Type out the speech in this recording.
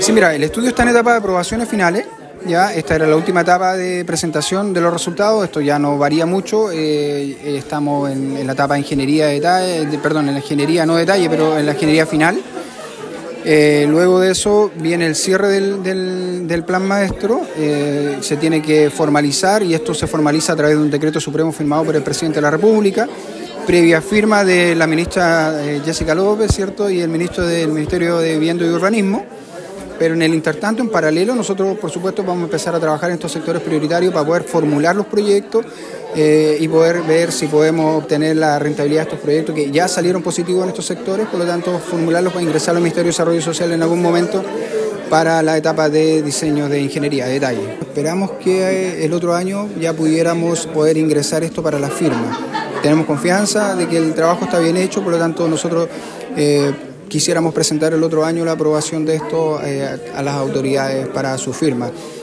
Sí, mira, el estudio está en etapa de aprobaciones finales. Ya, esta era la última etapa de presentación de los resultados. Esto ya no varía mucho. Estamos en la etapa de ingeniería de detalle, en la ingeniería no detalle, pero en la ingeniería final. Luego de eso viene el cierre del plan maestro. Se tiene que formalizar y esto se formaliza a través de un decreto supremo firmado por el presidente de la República, previa firma de la ministra Jessica López, ¿cierto? Y el ministro del Ministerio de Vivienda y Urbanismo. Pero en el intertanto, en paralelo, nosotros, por supuesto, vamos a empezar a trabajar en estos sectores prioritarios para poder formular los proyectos y poder ver si podemos obtener la rentabilidad de estos proyectos que ya salieron positivos en estos sectores, por lo tanto, formularlos para ingresar al Ministerio de Desarrollo Social en algún momento para la etapa de diseño de ingeniería, de detalle. Esperamos que el otro año ya pudiéramos poder ingresar esto para la firma. Tenemos confianza de que el trabajo está bien hecho, por lo tanto, nosotros quisiéramos presentar el otro año la aprobación de esto a las autoridades para su firma.